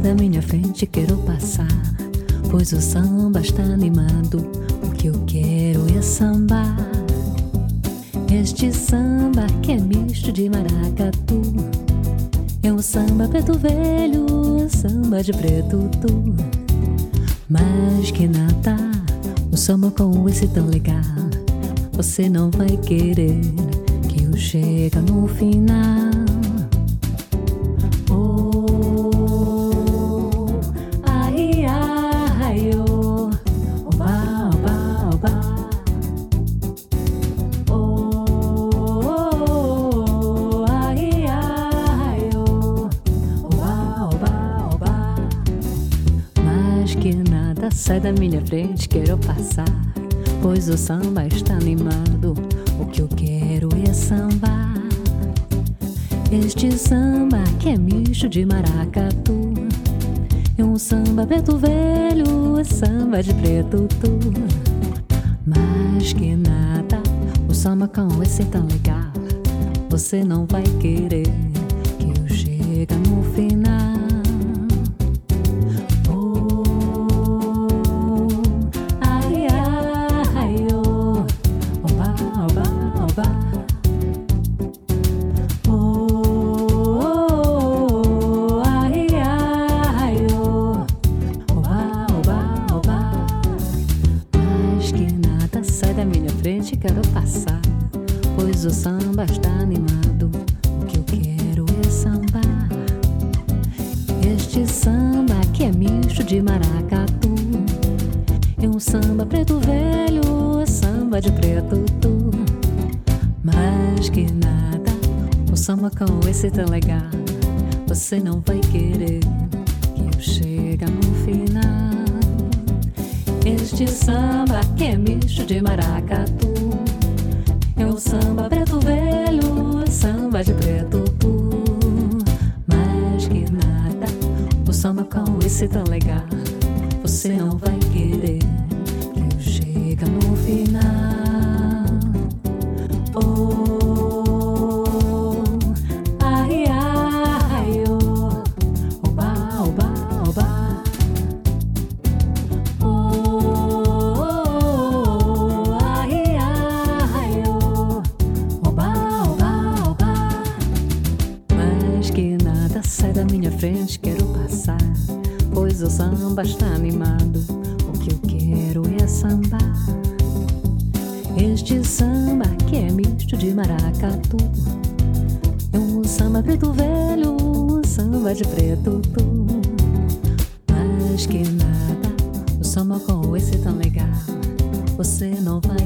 da minha frente, quero passar, pois o samba está animado. O que eu quero é sambar. Este samba que é misto de maracatu, é um samba preto velho, é samba de preto tu. Mas que nada, o samba com esse tão legal, você não vai querer que eu chegue no final. Sai da minha frente, quero passar, pois o samba está animado. O que eu quero é sambar. Este samba que é misto de maracatu, é um samba preto velho, é samba de preto tu. Mas que nada, o samba com esse tão legal, você não vai querer que eu chegue no final. Quero passar, pois o samba está animado. O que eu quero é sambar. Este samba que é misto de maracatu, é um samba preto velho, é samba de preto tu. Mas que nada, o samba com esse tão legal, você não vai querer que eu chegue no final. Este samba que é misto de maracatu, é um samba preto velho, é samba de preto tu. Mas que nada, o samba com esse tão legal, você não vai querer que eu chegue no final. Oh, ai, ai, oh, oba, oba, oba. Sai da minha frente, quero passar, pois o samba está animado. O que eu quero é sambar. Este samba que é misto de maracatu, é um samba preto velho, um samba de preto tu. Mas que nada, o samba com esse tão legal, você não vai